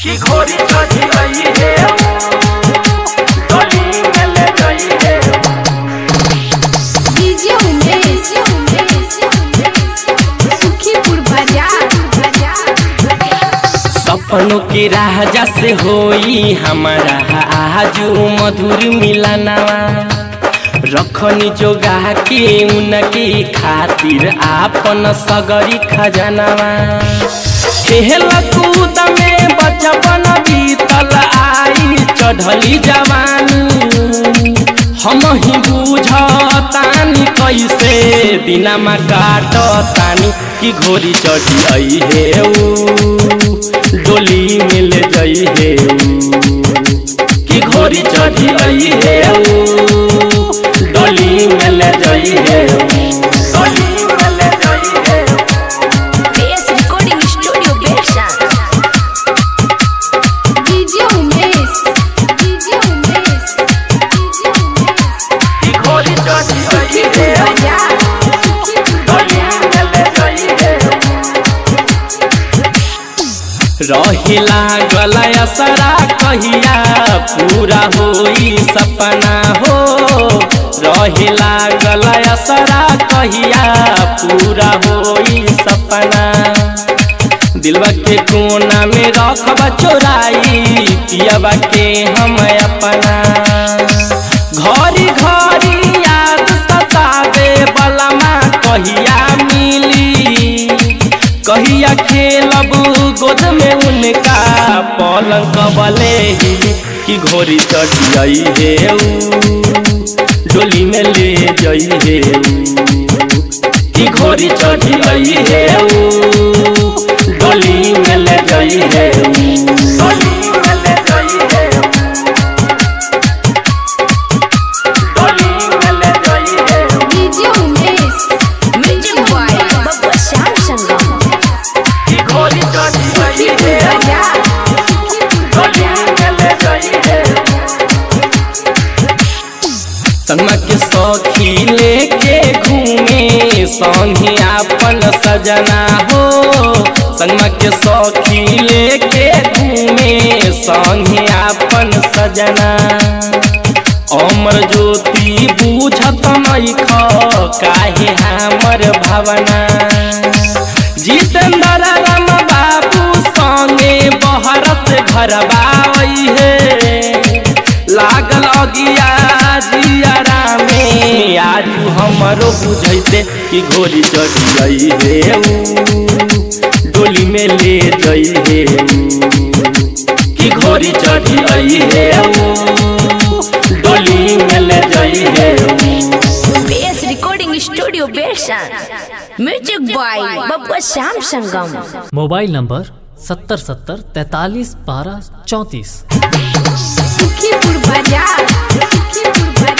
कि घोड़ी चढ़ी आई है डोली में ले गई है। डीजे उमेश सुखीपुर बाजार। सपनों के राजा से होई हमारा आज मधुर मिलनवा, रखनी जोगा के उनके खातिर आपन सगरी खजनवा। खेल कूद में बचपन बीतल आई चढ़ली जवानी, हम ही बुझतानी कैसे दिनमा काटतानी कि घोड़ी चढ़ी आई है डोली में ले गई है। कि घोड़ी चढ़ी आई है डोली में ले गई है। डोली में ले गई है। Base recording studio Bersa. DJ Umesh कि घोड़ी चढ़ी आई है डोली में ले गई है। रहिला गलाया सरा कहिया पूरा होई सपना हो, रहिला गलाया सरा कहिया पूरा होई सपना। दिलवा के कोना में रखबा चोराई पियबा के हम अपना। घरी घरी याद सतावे बलमा कहिया मिली, कहिया खेलब गोद में उनका पलंग कबले ही। कि घोड़ी चढ़ी आई है डोली में ले गई है। कि घोड़ी चढ़ी आई है डोली में ले गई है। डोली में ले गई है। डोली में ले गई है। DJ Umesh music boy Babbu Shyam Sangam. कि घोड़ी चढ़ी आई है डोली में ले गई है। संगमा के सखी लेके घूमे संगी आपन सजना हो, संगमा के सखी लेके घूमे संगी आपन सजना। अमर ज्योति बूझत नहीं काहे हमर भावना। जितेंद्र राम बाबू संगे बहरत घर बाई है, लागल अगिया जियारा में आज हमरो बुझैते। कि घोड़ी चढ़ी आई है डोली में ले गई है। कि घोड़ी चढ़ी आई है डोली में ले गई है। Base recording studio Bersa. Music boy Babbu Shyam Sangam. Mobile number 7070 43 12 34। Sukhipur बाजार।